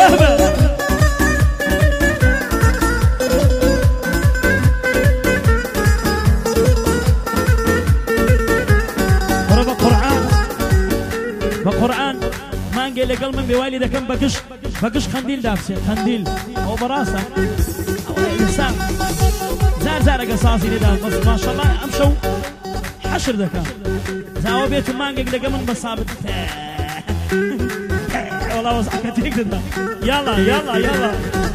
بقرآن ما قال لي قلب من بوالدة كم بكش خنديل دافسي خنديل أو براسة أو إنسان زار قصاصي لدام بس ما شاء الله أمشوا حشر ذكا زاو بيت ما قال لي قمن بصابت والله وزعك تقدر يلا يلا يلا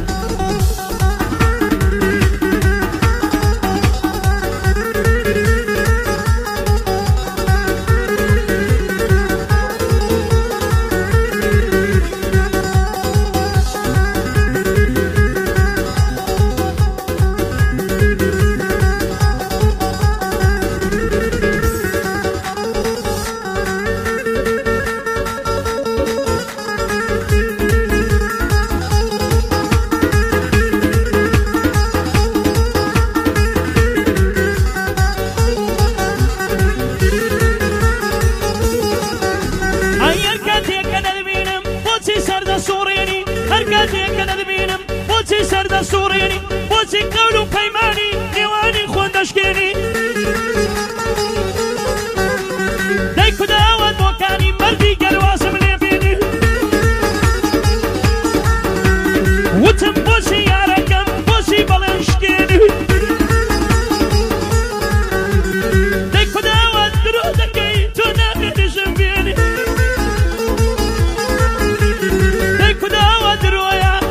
سرد سوريني بوسي قولو بيماني ديواني خوان دشكيني دايكو داوات وكاني مردي قلواسم ليبيني وتم بوسي يا رقم بوسي بلنشكيني دايكو داوات درودكي تنامي دجنبيني دايكو داوات درويا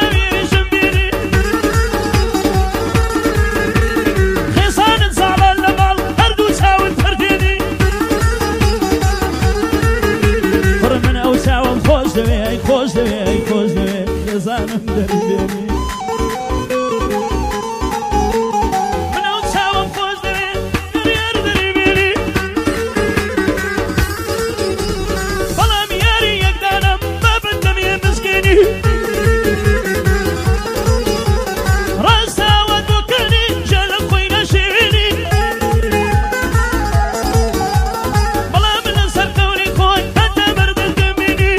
خوش دوی یزانم دربیانی من او ساوم خوش دوی دریر دربیانی بلام یاری یک دانم بابندم یه مسکینی راستا و دوکنی جل خوی نشینی بلام نصر قولی خوی حتی بردن دمینی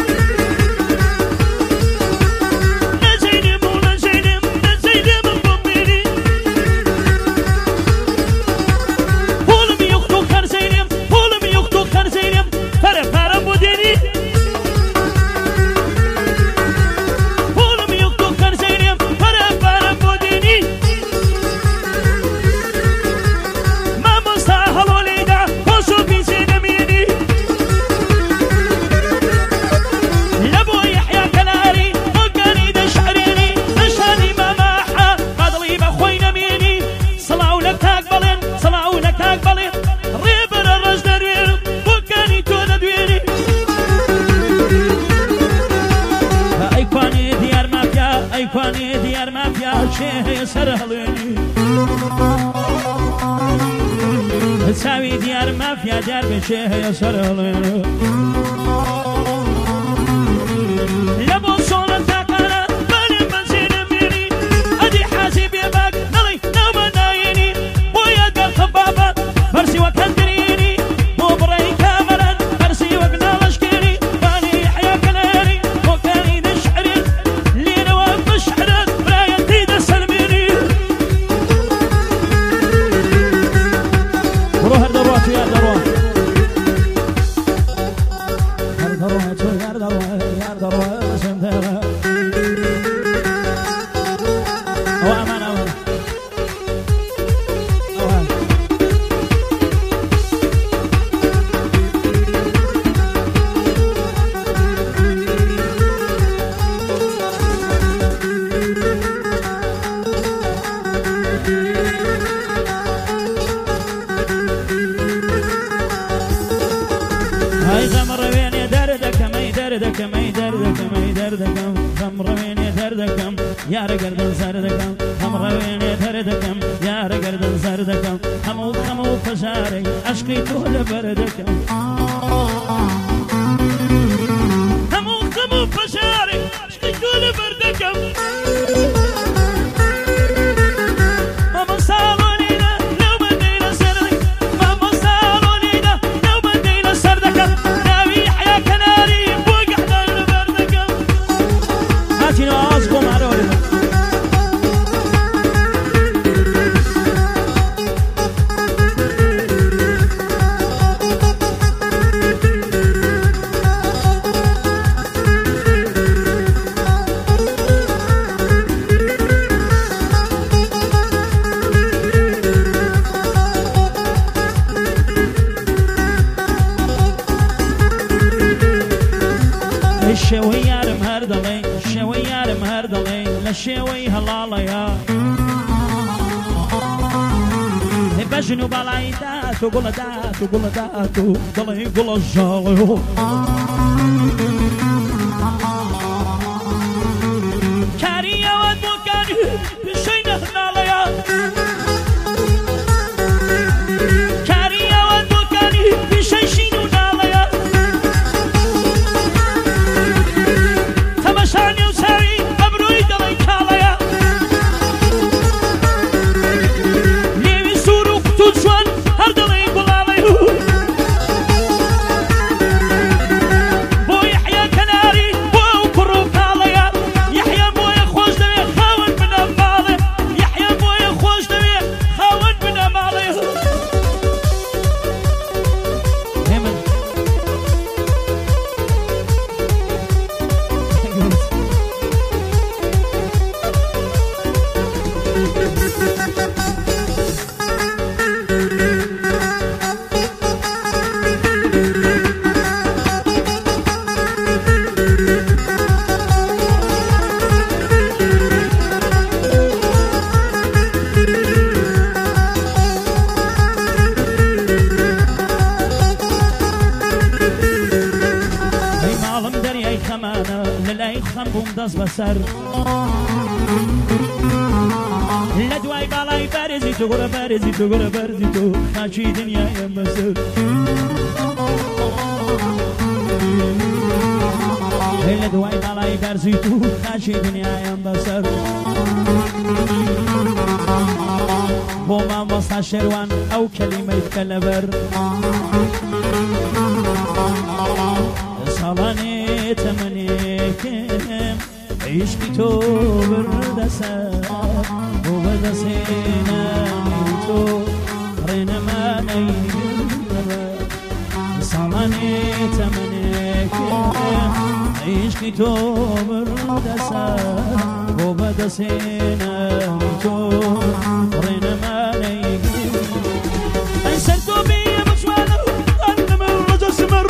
ايقوني ديار مافيا شيء سرهليني تساوي ديار مافيا ديار بشيء سرهليني لبو صولة تاكانا بالي منزين ميني ادي حاسب يباك نلي نوم نايني ويا قال خبابا برسي وكندريني مو بري كاملا برسي وقنا لشكيني بالي يحيى كليري وكاني نشعري لينا ومشعرت برايا تيدا سلميني روح الدروات يا دروات يا دروات سندها او امان امان هاي غمر وين دردك ما دردك ما دردك ما دردك غمر وين دردك يا رجل زردك غمر وين دردك يا رجل زردك همو همو فشاري اشكي طول بردك همو همو فشاري اشكي طول بردك تينو أصبو معروري الشوي يارم هردلي الشوي يارم هردلي للشوي هلاليا بجنو بلاي داتو قول داتو قول داتو ضلي قول الجاليو كاريا ودموكاني بشي نهناليا كاريا ودموكاني بشي شينو ناليا تمشاني وساري أبروي دلي كاليا ليوي سورو فتوشوان هردلي قلاليو بو يحيى كناري بو كرو كاليا يحيى بو يخوش دمي خاون من أمالي يحيى بو يخوش دمي خاون من أمالي همن هي معلم درياي خمانة للاي خنبوم داز بسر لدواي بالاي بارزيتو غرا بارزيتو غرا بارزيتو خاشي دنيا يمسر لدواي بالاي بارزيتو خاشي دنيا يمسر بوما وسط شروان او كلمة كلبر صلاني تمنيكم عيشكي تو بردسا وبدسينا ميتو رينا ما نيجي صلاني تمنيكم عيشكي تو بردسا وبدسينا ميتو رينا ما نيجي انسرتو بي مشوانا انا من رجل سمر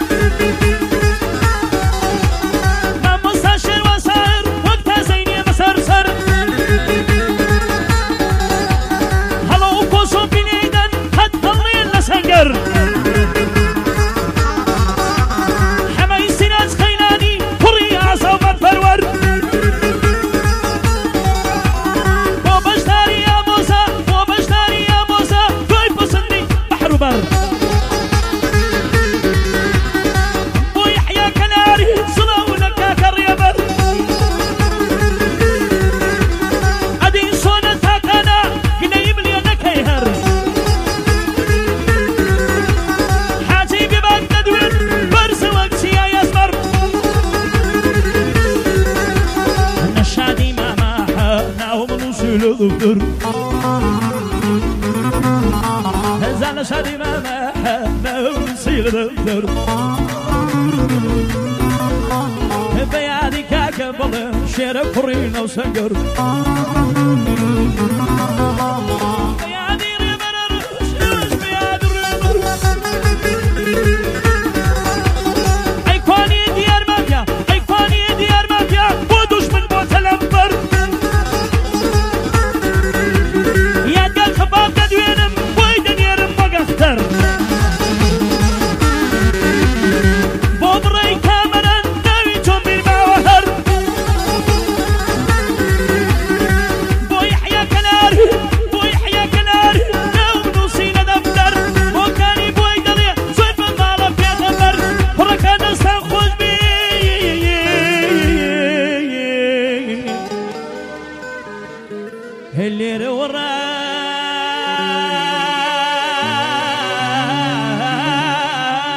حماي سناز خيلاني فري عصوب الفرور وبشتاري يا موسى وبشتاري يا موسى كيف بصني بحر بر ويحيى كناري صلاو لك كريبر ادي صونة تاكانا قنيم لي انا كيهر دكتور زعل شادي ما نسيل دكتور بيادي كاكبل شير فرينا وسنجر بيادي ريبر شوش بيادي ريبر ايقوني ديار مافيا ايقوني ديار مافيا بودوش من بوت الانبر بوبري كامران ناوي تومبير باوهر بو يحيى كنار ناو نوصينا دفتر وكاني بوي دليا زيف المالا في غمر فركان استنخوش بي اللي رورا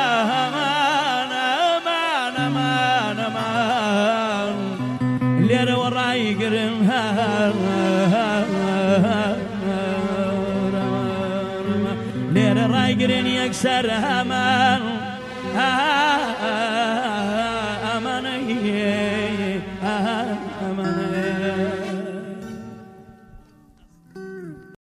اللي لير رايقرين يكسر همان